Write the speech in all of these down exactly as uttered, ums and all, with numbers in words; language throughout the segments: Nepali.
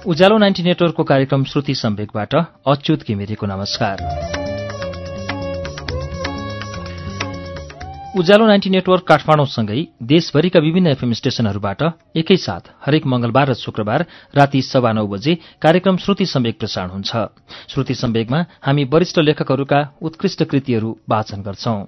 उज्यालो नाइन्टी नेटवर्कको कार्यक्रम श्रुति सम्वेकबाट अच्युत घिमिरेको नमस्कार। उज्यालो नाइन्टी नेटवर्क काठमाडौँसँगै देशभरिका विभिन्न एफएम स्टेशनहरूबाट एकैसाथ हरेक मंगलबार र शुक्रबार राति सवा नौ बजे कार्यक्रम श्रुति सम्वेक प्रसारण हुन्छ। श्रुति सम्वेकमा हामी वरिष्ठ लेखकहरूका उत्कृष्ट कृतिहरू वाचन गर्छौं।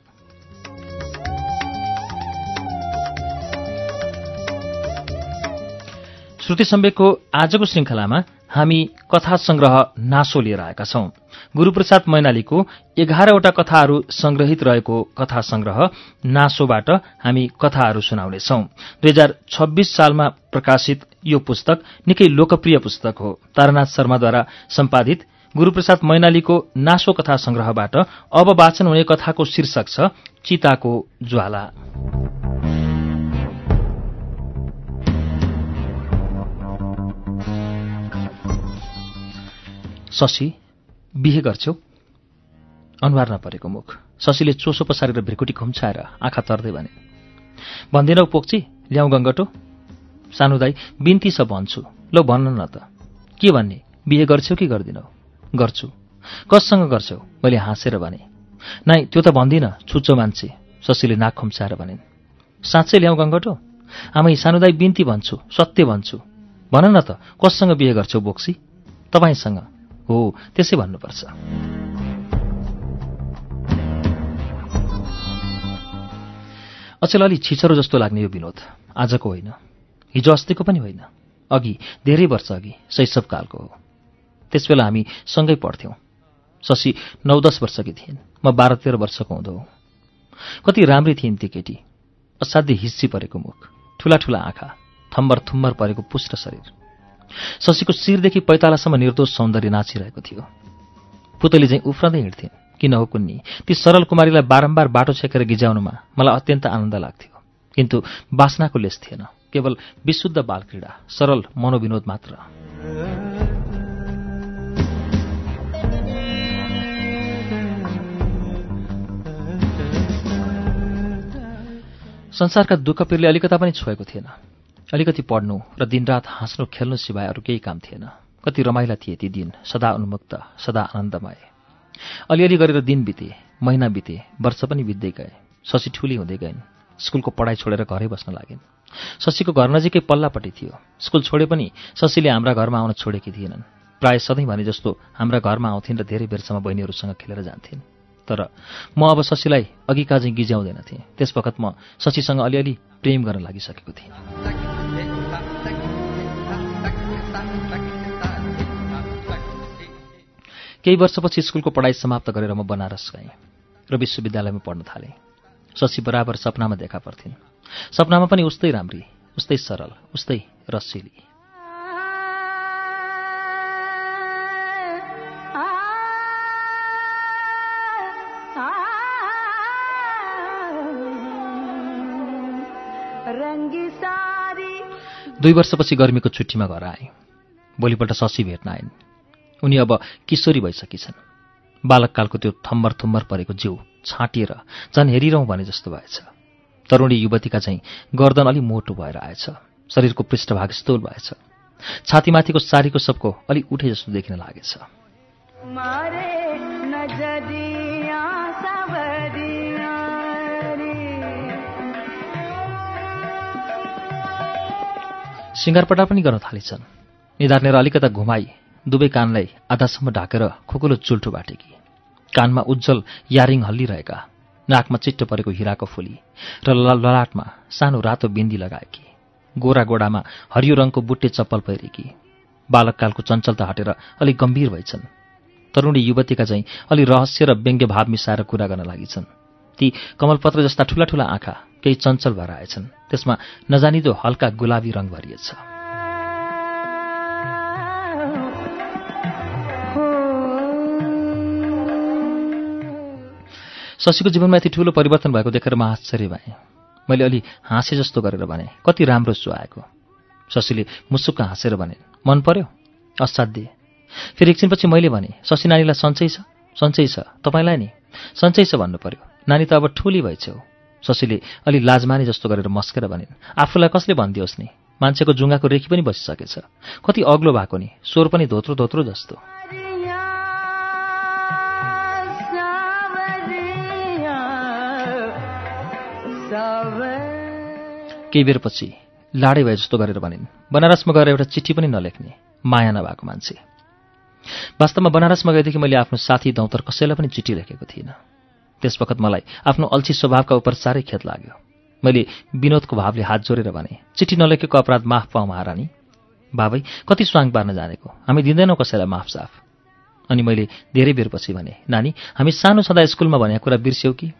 श्रुति सम्वेकको आजको श्रृंखलामा हामी कथा संग्रह नासो लिएर आएका छौं। गुरूप्रसाद मैनालीको एघारवटा कथाहरू संग्रहित रहेको कथा संग्रह नासोबाट हामी कथाहरू सुनाउनेछौं। दुई हजार छब्बीस सालमा प्रकाशित यो पुस्तक निकै लोकप्रिय पुस्तक हो। तारानाथ शर्माद्वारा सम्पादित गुरूप्रसाद मैनालीको नासो कथा संग्रहबाट अब वाचन हुने कथाको शीर्षक छ चिताको ज्वाला। शशी, बिहे गर्छौ? अनुहार नपरेको मुख। शशीले चोसो पसारेर भ्रिकुटी खुम्छाएर आँखा तर्दै भने, भन्दिनौ पोक्ची, ल्याउ गङ्गटो? सानो दाई, बिन्ती छ भन्छु, लो भन्न न त। के भन्ने, बिहे गर्छौ कि गर्दिनौ? गर्छु। कससँग गर्छौ? मैले हाँसेर भने। नाइ, त्यो त भन्दिन, छुच्चो मान्छे। शशीले नाक खुम्छाएर भनिन्। साँच्चै ल्याउ गङ्गटो? आमै, सानो दाई, बिन्ती भन्छु, सत्य भन्छु। भन न त, कससँग बिहे गर्छौ बोक्सी? तपाईसँग। हो, त्यसै भन्नुपर्छ। अचेल अलि छिचरो जस्तो लाग्ने यो विनोद आजको होइन, हिजो अस्तिको पनि होइन, अघि धेरै वर्ष अघि शैशवकालको हो। त्यसबेला हामी सँगै पढ्थ्यौं। शशी नौ दस वर्षकी थिइन्, म बाह्र तेह्र वर्षको हुँदो हो। कति राम्री थिइन् ती केटी। असाध्यै हिस्सी परेको मुख, ठूला ठूला आँखा, थम्बर थुम्बर परेको पुष्ट शरीर। शशीको शिरदेखि पैतालासम्म निर्दोष सौन्दर्य नाचिरहेको थियो। पुतली चाहिँ उफ्रँदै हिँड्थिन्। किन हो कुन्नी, ती सरल कुमारीलाई बारम्बार बाटो छेकेर गिज्याउनुमा मलाई अत्यन्त आनन्द लाग्थ्यो। किन्तु वासनाको लेस थिएन, केवल विशुद्ध बालक्रीडा, सरल मनोविनोद मात्र। संसारका दुःख पीरले अलिकता पनि छोएको थिएन। अलिकति पढ्नु र दिनरात हाँस्नु खेल्नु सिवाय अरू केही काम थिएन। कति रमाइला थिए ती दिन, सदा उन्मुक्त, सदा आनन्दमय। अलिअलि गरेर दिन बिते, महिना बिते, वर्ष पनि बित्दै गए। शशी ठुली हुँदै गइन्। स्कुलको पढाइ छोडेर घरै बस्न लागिन्। शशीको घर नजिकै पल्लापट्टि थियो। स्कुल छोडे पनि शशीले हाम्रा घरमा आउन छोडेकी थिएनन्। प्राय सधैँ भने जस्तो हाम्रा घरमा आउँथिन् र धेरै बेरसम्म बहिनीहरूसँग खेलेर जान्थिन्। तर म अब शशीलाई अघि काजै गिज्याउँदैन थिएँ। त्यस वखत म शशीसँग अलिअलि प्रेम गर्न लागिसकेको थिएँ। केही वर्षपछि स्कुलको पढाइ समाप्त गरेर म बनारस गएँ र विश्वविद्यालयमा पढ्न थालेँ। शशी बराबर सपनामा देखा पर्थिन्। सपनामा पनि उस्तै राम्री, उस्तै सरल, उस्तै रसिली। दुई वर्षपछि गर्मीको छुट्टीमा घर आएँ। भोलिपल्ट शशी भेट्न आइन्। उनी अब किशोरी भइसकी छन्। बालककालको त्यो थम्बर थुम्बर परेको जिउ छाँटिएर झन् हेरिरहँ भने जस्तो भएछ। तरुणी युवतीका चाहिँ गर्दन अलि मोटो भएर आएछ। शरीरको पृष्ठभाग स्थूल भएछ। छातीमाथिको सारीको सबको अलि उठे जस्तो देखिन लागेछ। सिँगारपटा पनि गर्न थालेछन्। निधार्नेर अलिकता घुमाई दुवै कानलाई आधासम्म ढाकेर खुकुलो चुल्ठो बाटेकी। कानमा उज्जवल यारिङ हल्लिरहेका, नाकमा चिट्टो परेको हिराको फुली र ललाटमा सानो रातो बिन्दी लगाएकी। गोरा गोडामा हरियो रङको बुट्टे चप्पल पहिरेकी। बालककालको चञ्चलता हटेर अलि गम्भीर भइछन्। तरुणी युवतीका चाहिँ अलि रहस्य र व्यङ्ग्य भाव मिसाएर कुरा गर्न लागिछन्। ती कमलपत्र जस्ता ठूला ठूला आँखा केही चञ्चल भएर आएछन्। त्यसमा नजानिदो हल्का गुलाबी रङ भरिएछ। शशीको जीवनमा यति ठूलो परिवर्तन भएको देखेर म आश्चर्य भएँ। मैले अलि हाँसे जस्तो गरेर भने, कति राम्रो छु आएको। शशीले मुसुक्क हाँसेर भने, मन पर्यो? असाध्य। फेरि एकछिनपछि मैले भने, शशी नानीलाई सन्चै छ? सन्चै छ। तपाईँलाई नि? सन्चै छ भन्नु पर्यो। नानी त अब ठुली भएछौ। शशीले अलि लाजमानी जस्तो गरेर मस्केर भनिन्, आफूलाई कसले भनिदियोस् नि, मान्छेको जुङ्गाको रेखी पनि बसिसकेछ। कति अग्लो भएको नि, स्वर पनि धोत्रो धोत्रो जस्तो। केही बेरपछि लाडे भए जस्तो गरेर भनिन्, बनारसमा गएर एउटा चिठी पनि नलेख्ने, माया नभएको मान्छे। वास्तवमा बनारसमा गएदेखि मैले आफ्नो साथी दौतर कसैलाई पनि चिठी लेखेको थिइनँ। त्यस वखत मलाई आफ्नो अल्छी स्वभावका उप साह्रै खेद लाग्यो। मैले विनोदको भावले हात जोडेर भने, चिठी नलेखेको अपराध माफ पाऊ महारानी। बाबै, कति स्वाङ पार्न जानेको, हामी दिँदैनौँ कसैलाई माफ साफ। अनि मैले धेरै बेरपछि भने, नानी, हामी सानो छँदा स्कुलमा भनेको कुरा बिर्स्यौ कि?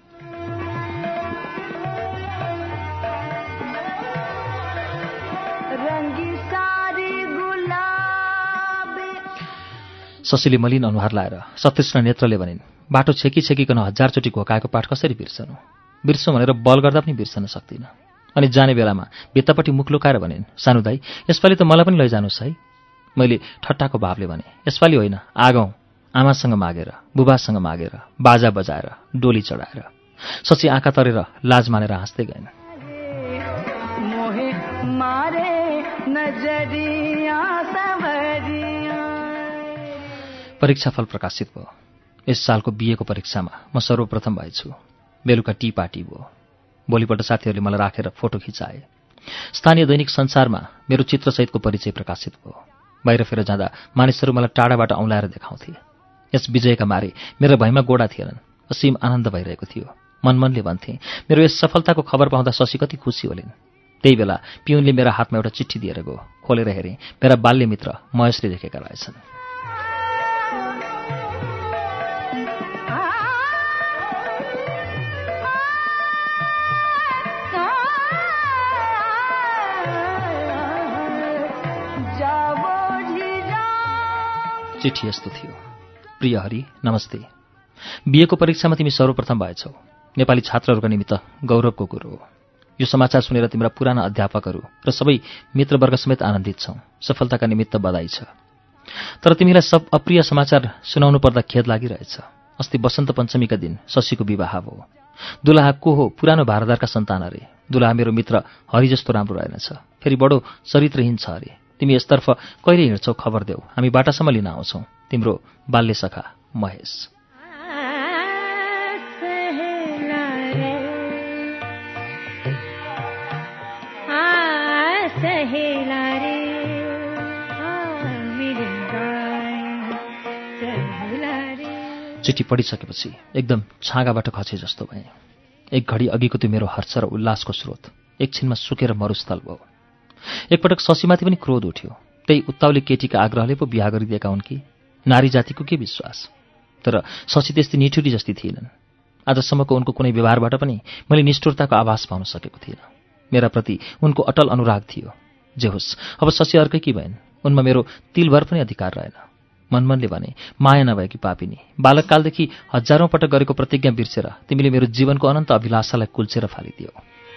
शशीले मलिन अनुहार लाएर सतृष्ण नेत्रले भनिन्, बाटो छेकी छेकिकन हजारचोटि घोकाएको पाठ कसरी बिर्सनु? बिर्सौँ भनेर बल गर्दा पनि बिर्सन सक्दिनँ। अनि जाने बेलामा भित्तापट्टि मुख लुकाएर भनिन्, सानु दाई, यसपालि त मलाई पनि लैजानुहोस् है। मैले ठट्टाको भावले भने, यसपालि होइन, आगौँ, आमासँग मागेर, बुबासँग मागेर, बाजा बजाएर, डोली चढाएर। शशी आँखा तरेर लाज मानेर हाँस्दै गइन्। परीक्षाफल प्रकाशित भयो। यस सालको बिएको परीक्षामा म सर्वप्रथम भएछु। बेलुका टी पार्टी भयो। भोलिपल्ट साथीहरूले मलाई राखेर फोटो खिचाए। स्थानीय दैनिक संसारमा मेरो चित्रसहितको परिचय प्रकाशित भयो। बाहिर जाँदा मानिसहरू मलाई टाढाबाट औँलाएर देखाउँथे। यस विजयका मारे मेरो भैमा गोडा थिएनन्। असीम आनन्द भइरहेको थियो। मनमनले भन्थे, मेरो यस सफलताको खबर पाउँदा शशी कति खुसी होलिन्। त्यही बेला पिउनले मेरा हातमा एउटा चिठी दिएर गयो। खोलेर हेरेँ, मेरा बाल्य मित्र महेशले लेखेका रहेछन्। चिठी यस्तो थियो, प्रिय हरि, नमस्ते। बिएको परीक्षामा तिमी सर्वप्रथम भएछौ। नेपाली छात्रहरूका निमित्त गौरवको कुरो हो। यो समाचार सुनेर तिम्रा पुराना अध्यापकहरू र सबै मित्रवर्ग समेत आनन्दित छौँ। सफलताका निमित्त बधाई छ। तर तिमीलाई सब अप्रिय समाचार सुनाउनु पर्दा खेद लागिरहेछ। अस्ति वसन्त पञ्चमीका दिन शशीको विवाह भयो। दुलाहा को हो? पुरानो भारदारका सन्तान अरे। दुलाहा मेरो मित्र हरि जस्तो राम्रो रहेनछ, फेरि बडो चरित्रहीन छ अरे। तिमी यसतर्फ कहिले हिँड्छौ खबर देऊ, हामी बाटासम्म लिन आउँछौ। तिम्रो बाल्य सखा महेश। चिठी पढिसकेपछि एकदम छाँगाबाट खसे जस्तो भएँ। एक घडी अघिको त्यो मेरो हर्ष र उल्लासको स्रोत एकछिनमा सुकेर मरुस्थल भयो। एकपटक शशीमाथि पनि क्रोध उठ्यो। त्यही उत्ताउली केटीका आग्रहले पो बिहा गरिदिएका हुन् कि? नारी जातिको के विश्वास? तर शशी त्यस्तै निठुरी जस्ती थिएनन्। आजसम्मको उनको कुनै व्यवहारबाट पनि मैले निष्ठुरताको आभास पाउन सकेको थिइनँ। मेरा प्रति उनको अटल अनुराग थियो। जे होस्, अब शशी अर्कैकी भइन्। उनमा मेरो तिलभर पनि अधिकार रहेन। मनमनले भने, माया नभएकी पापिनी, बालककालदेखि हजारौं पटक गरेको प्रतिज्ञा बिर्सेर तिमीले मेरो जीवनको अनन्त अभिलाषालाई कुल्चेर फालिदियो।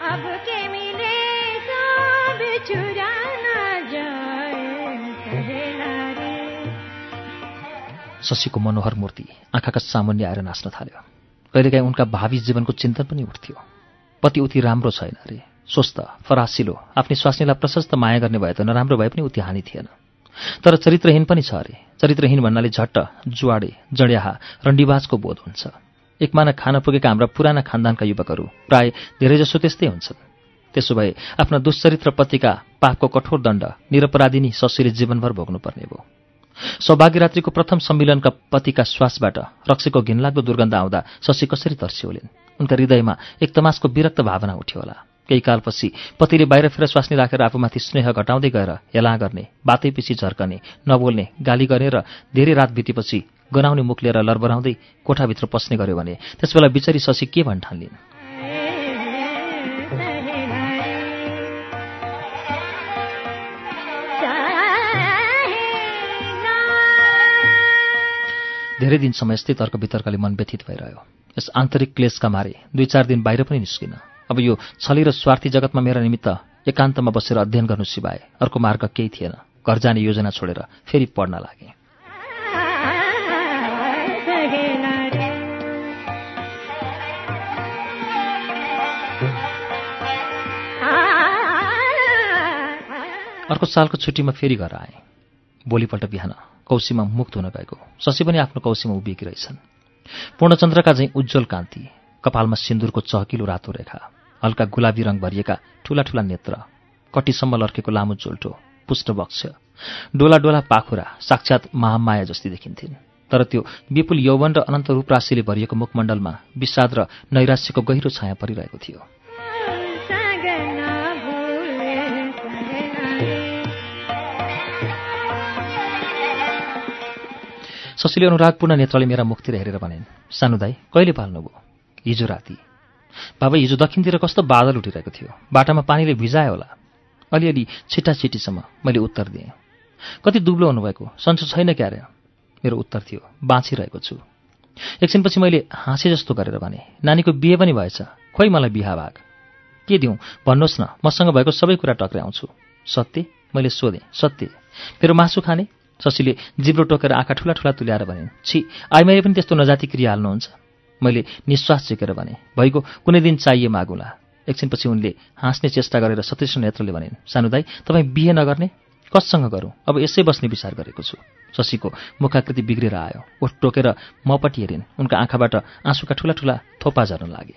शशीको मनोहर मूर्ति आँखाका सामुन्ने आएर नाच्न थाल्यो। कहिलेकाहीँ उनका भावी जीवनको चिन्तन पनि उठ्थ्यो। पति उति राम्रो छैन अरे, स्वस्थ, फरासिलो, आफ्नी स्वास्नीलाई प्रशस्त माया गर्ने भए त नराम्रो भए पनि उति हानि थिएन। तर चरित्रहीन पनि छ अरे। चरित्रहीन भन्नाले झट्ट जुवाडे, जड्याहा, रण्डीबाजको बोध हुन्छ। एकमाना खान पुगेका हाम्रा पुराना खानदानका युवकहरू प्राय धेरैजसो त्यस्तै हुन्छन्। त्यसो भए आफ्ना दुश्चरित्र पतिका पापको कठोर दण्ड निरपराधिनी शशीले जीवनभर भोग्नुपर्ने भयो। सौभाग्यरात्रिको प्रथम सम्मिलनका पतिका श्वासबाट रक्सीको घिनलाग्दो दुर्गन्ध आउँदा शशी कसरी तर्सियोलिन्। उनका हृदयमा एक तमासको विरक्त भावना उठ्यो होला। केही कालपछि पतिले बाहिर फेर स्वास्नी राखेर आफूमाथि स्नेह घटाउँदै गएर हेला गर्ने, बातैपछि झर्कने, नबोल्ने, गाली गर्ने र धेरै रात बितेपछि गनाउने मुख लिएर लरबराउँदै कोठाभित्र पस्ने गर्यो भने त्यसबेला बिचरी शशी के भन्ठान्लिन्। धेरै दिनसम्म यस्तै तर्क वितर्कले मन व्यथित भइरह्यो। यस आन्तरिक क्लेशका मारे दुई चार दिन बाहिर पनि निस्किन। अब यो छली र स्वार्थी जगतमा मेरा निमित्त एकान्तमा बसेर अध्ययन गर्नु सिवाय अर्को मार्ग केही थिएन। घर जाने योजना छोडेर फेरि पढ्न लागे। अर्को सालको छुट्टीमा फेरि घर आएँ। भोलिपल्ट बिहान कौशीमा मुख धुन गएको शशी पनि आफ्नो कौशीमा उभिएकी रहेछन्। पूर्णचन्द्रका झैँ उज्जवल कान्ति, कपालमा सिन्दुरको चहकिलो रातो रेखा, हल्का गुलाबी रङ भरिएका ठूला ठूला नेत्र, कटीसम्म लर्केको लामो चोल्टो, पुष्टवक्ष, डोला डोला पाखुरा साक्षात् महामाया जस्ती देखिन्थिन्। तर त्यो विपुल यौवन र अनन्त रूपराशिले भरिएको मुखमण्डलमा विषाद र नैराश्यको गहिरो छाया परिरहेको थियो। शशीले अनुरागपूर्ण नेत्रले मेरा मुखतिर हेरेर भनिन्, सानो दाई कहिले पाल्नुभयो? हिजो राति। बाबा हिजो दक्षिणतिर कस्तो बादल उठिरहेको थियो, बाटामा पानीले भिजायो होला। अलिअलि छिटा छिटीसम्म मैले उत्तर दिएँ। कति दुब्लो हुनुभएको, सन्चो छैन क्यारे? मेरो उत्तर थियो, बाँचिरहेको छु। एकछिनपछि मैले हाँसे जस्तो गरेर भने, नानीको बिहे पनि भएछ, खोइ मलाई बिहा भाग के दिउँ भन्नुहोस् न, मसँग भएको सबै कुरा टक्र्याउँछु। सत्य? मैले सोधेँ। सत्य? मेरो मासु खाने? शशीले जिब्रो टोकेर आँखा ठुला ठुला तुल्याएर भनिन्, छि, आइमाई पनि त्यस्तो नजाति क्रिया हाल्नुहुन्छ? मैले निश्वास झिकेर भने, भइगयो कुनै दिन चाहिए मागुला। एकछिनपछि उनले हाँस्ने चेष्टा गरेर सतीश नेत्रले भनिन्, सानो दाई तपाईँ बिहे नगर्ने? कससँग गरौँ? अब यसै बस्ने विचार गरेको छु। शशीको मुखाकृति बिग्रेर आयो, ओठ टोकेर मपट्टि हेरिन्। उनका आँखाबाट आँसुका ठुला ठुला थोपा झर्न लागे।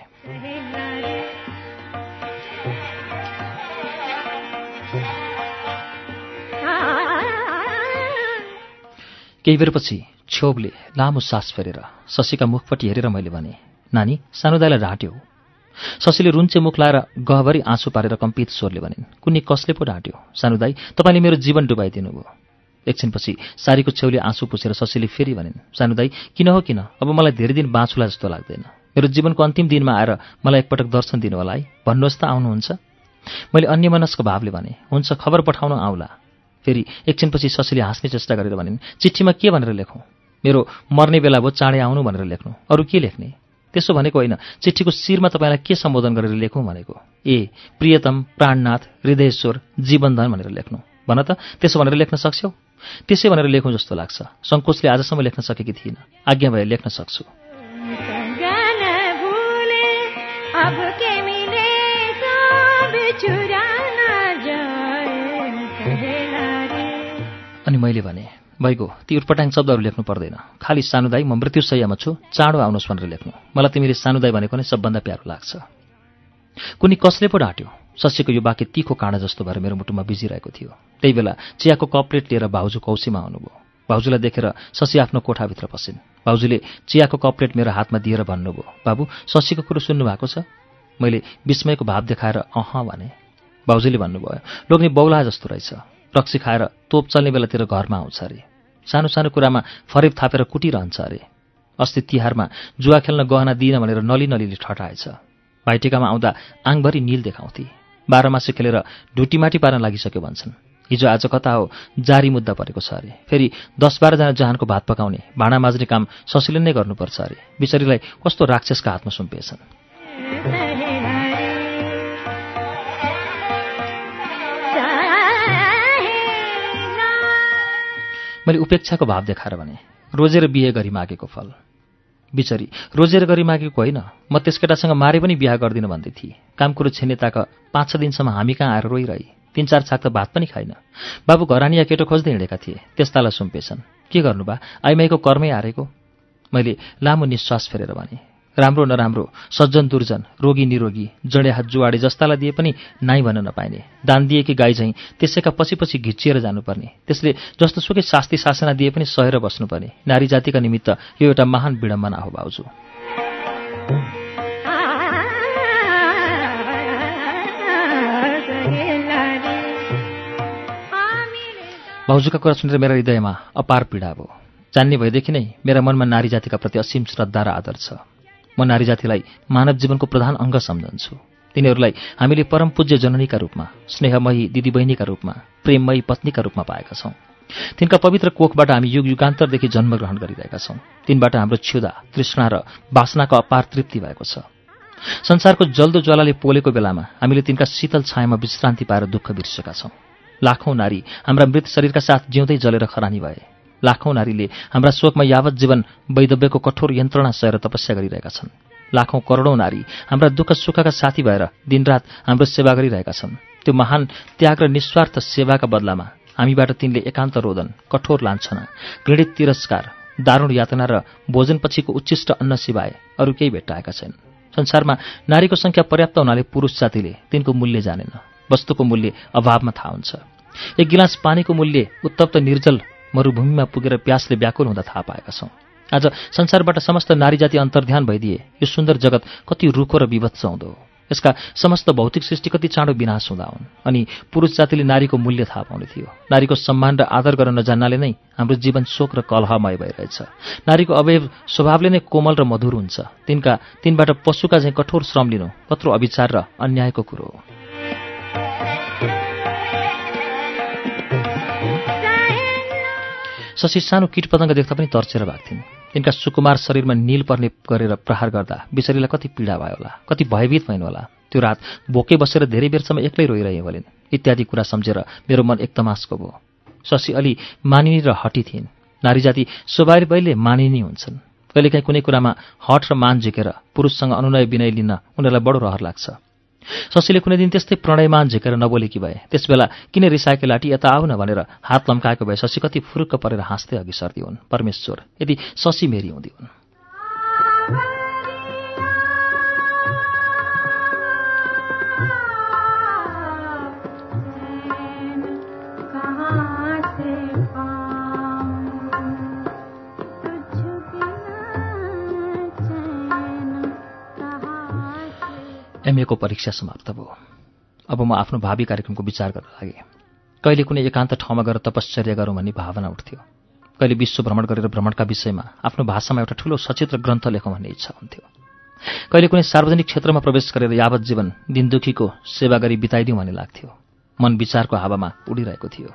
केही बेरपछि छेउले लामो सास फेरेर शशीका मुखपट्टि हेरेर मैले भने, नानी सानो दाइलाई ढाँट्यौ? शशीले रुन्चे मुख लाएर गहभरि आँसु पारेर कम्पित स्वरले भनिन्, कुनै कसले पो ढाँट्यो? सानो दाई तपाईँले मेरो जीवन डुबाइदिनु भयो। एकछिनपछि सारीको छेउले आँसु पुछेर शशीले फेरि भनिन्, सानो दाई किन हो किन, अब मलाई धेरै दिन बाँचुला जस्तो लाग्दैन। मेरो जीवनको अन्तिम दिनमा आएर मलाई एकपटक दर्शन दिनु होला है, भन्नुहोस् त आउनुहुन्छ? मैले अन्यमनस्क भावले भने, हुन्छ खबर पठाउन आउला। फेरि एकछिनपछि शशीले हाँस्ने चेष्टा गरेर भनिन्, चिठीमा के भनेर लेखौँ? मेरो मर्ने बेला भयो चाँडै आउनु भनेर लेख्नु, अरू के लेख्ने? त्यसो भनेको होइन, चिठीको शिरमा तपाईँलाई के सम्बोधन गरेर लेखौँ भनेको। ए प्रियतम, प्राणनाथ, हृदयेश्वर, जीवनधन भनेर लेख्नु भन त। त्यसो भनेर लेख्न सक्छौ? त्यसै भनेर लेखौँ जस्तो लाग्छ। सङ्कोचले आजसम्म लेख्न सकेकी थिइनँ, आज्ञा भए लेख्न सक्छु। अनि मैले भने, भइगयो ती उटपटाङ शब्दहरू लेख्नु पर्दैन, खालि सानो दाई म मृत्युशय्यामा छु, चाँडो आउनुहोस् भनेर लेख्नु। मलाई तिमीले सानो दाई भनेको नै सबभन्दा प्यारो लाग्छ। कुनै कसले पो ढाँट्यो? शशीको यो वाक्य तीखो काँडा जस्तो भएर मेरो मुटुमा बिजिरहेको थियो। त्यही बेला चियाको कपलेट लिएर भाउजू कौशीमा आउनुभयो। भाउजूलाई देखेर शशी आफ्नो कोठाभित्र पसिन्। भाउजूले चियाको कपलेट मेरो हातमा दिएर भन्नुभयो, बाबु शशीको कुरो सुन्नु भएको छ? मैले विस्मयको भाव देखाएर अह भने। भाउजूले भन्नुभयो, लोग्ने बौला जस्तो रहेछ, रक्सी खाएर तोप चल्ने बेलातिर घरमा आउँछ अरे, सानो सानो कुरामा फरेब थापेर कुटिरहन्छ अरे। अस्ति तिहारमा जुवा खेल्न गहना दिइन भनेर नली नलीले ठटाएछ। भाइटिकामा आउँदा आङभरि नील देखाउँथे, बाह्रमासे खेलेर ढुटीमाटी पार्न लागिसक्यो भन्छन्। हिजो आज कता हो जारी मुद्दा परेको छ अरे। फेरि दस बाह्रजना जहानको भात पकाउने, भाँडा माझ्ने काम शशीले नै गर्नुपर्छ अरे। बिचरीलाई कस्तो राक्षसका हातमा सुम्पिएछन्। मैले उपेक्षाको भाव देखाएर भने, रोजेर बिहे गरी मागेको फल। बिचरी रोजेर गरी मागेको होइन, म त्यस केटासँग मारे पनि बिहा गर्दिनँ भन्दै थिएँ। काम कुरो छिन्नेताका पाँच छ दिनसम्म हामी कहाँ आएर रोइरही, तीन चार छाक त भात पनि खाइन। बाबु घरानिया केटो खोज्दै हिँडेका थिए, त्यस्तालाई सुम्पेछन्। के गर्नु बा, आइमाईको कर्मै हारेको। मैले लामो निश्वास फेरेर भने, राम्रो नराम्रो, सज्जन दुर्जन, रोगी निरोगी, जडे हात जुवाडे जस्तालाई दिए पनि नाइ भन्न नपाइने, दान दिएकी गाई झैँ त्यसैका पछि पछि घिचिएर जानुपर्ने, त्यसले जस्तो सुकै शास्ति शासना दिए पनि सहेर बस्नुपर्ने नारी जातिका निमित्त यो एउटा महान विडम्बना हो भाउजू। भाउजूका कुरा सुनेर मेरा हृदयमा अपार पीडा भयो। जान्ने भएदेखि नै मेरा मनमा नारी जातिका प्रति असीम श्रद्धा र आदर छ। म नारी जातिलाई मानव जीवनको प्रधान अङ्ग सम्झन्छु। तिनीहरूलाई हामीले परम पूज्य जननीका रूपमा, स्नेहमयी दिदीबहिनीका रूपमा, प्रेममयी पत्नीका रूपमा पाएका छौँ। तिनका पवित्र कोखबाट हामी युग युगान्तरदेखि जन्म ग्रहण गरिरहेका छौँ। तिनबाट हाम्रो क्षुधा, तृष्णा र वासनाको अपार तृप्ति भएको छ। संसारको जल्दो ज्वालाले पोलेको बेलामा हामीले तिनका शीतल छायामा विश्रान्ति पाएर दुःख बिर्सेका छौँ। लाखौँ नारी हाम्रा मृत शरीरका साथ जिउँदै जलेर खरानी भए। लाखौँ नारीले हाम्रा शोकमा यावत जीवन वैधव्यको कठोर यन्त्रणा सहेर तपस्या गरिरहेका छन्। लाखौँ करोडौँ नारी हाम्रा दुःख सुखका साथी भएर दिनरात हाम्रो सेवा गरिरहेका छन्। त्यो महान त्याग र निस्वार्थ सेवाका बदलामा हामीबाट तिनले एकान्त रोदन, कठोर लान्छना, घृणित तिरस्कार, दारुण यातना र भोजनपछिको उच्छिष्ट अन्न सिवाय अरू केही भेट्टाएका छैनन्। संसारमा नारीको संख्या पर्याप्त हुनाले पुरुष जातिले तिनको मूल्य जानेन। वस्तुको मूल्य अभावमा थाहा हुन्छ। एक गिलास पानीको मूल्य उत्तप्त निर्जल मरुभूमिमा पुगेर प्यासले व्याकुल हुँदा थाहा पाएका छौँ। आज संसारबाट समस्त नारी जाति अन्तर्ध्यान भइदिए यो सुन्दर जगत कति रुखो र विभत्स हुँदो हो। यसका समस्त भौतिक सृष्टि कति चाँडो विनाश हुँदा हुन्। अनि पुरुष जातिले नारीको मूल्य थाहा पाउने थियो। नारीको सम्मान र आदर गर्न नजान्नाले नै हाम्रो जीवन शोक र कलहमय भइरहेछ। नारीको अवयव स्वभावले नै कोमल र मधुर हुन्छ। तिनका तिनबाट पशुका चाहिँ कठोर श्रम लिनु कत्रो अविचार र अन्यायको कुरो हो। शशी सानो कीटपतङ्ग देख्दा पनि तर्सेर भाग्थिन्। तिनका सुकुमार शरीरमा नील पर्ने गरेर प्रहार गर्दा बिचरीलाई कति पीडा भयो होला, कति भयभीत भइन् होला। त्यो रात भोकै बसेर धेरै बेरसम्म एक्लै रोइरहे होलिन्। इत्यादि कुरा सम्झेर मेरो मन एकदमासको भयो। शशी अलि मानिनी र हटी थिइन्। नारी जाति स्वाभाविकैले मानिनी हुन्छन्। कहिलेकाहीँ कुनै कुरामा हट र मान झिकेर पुरुषसँग अनुनय विनय लिन उनीहरूलाई बडो रहर लाग्छ। शशीले कुनै दिन त्यस्तै प्रणयमान झिकेर नबोलेकी भए। त्यसबेला किन रिसाएकी लाटी यता आऊ न भनेर हात लम्काएको भए शशी कति फुरुक्क परेर हाँस्दै अघि सर्दी हुन्। परमेश्वर, यदि शशी मेरी हुँदी हुन्। एमएको परीक्षा समाप्त भयो। अब म आफ्नो भावी कार्यक्रमको विचार गर्न लागेँ। कहिले कुनै एकान्त ठाउँमा गएर तपश्चर्या गरौँ भन्ने भावना उठ्थ्यो। कहिले विश्व भ्रमण गरेर भ्रमणका विषयमा आफ्नो भाषामा एउटा ठूलो सचित्र ग्रन्थ लेखौँ भन्ने इच्छा हुन्थ्यो। कहिले कुनै सार्वजनिक क्षेत्रमा प्रवेश गरेर यावत जीवन दिनदुखीको सेवा गरी बिताइदिउँ भन्ने लाग्थ्यो। मन विचारको हावामा उडिरहेको थियो।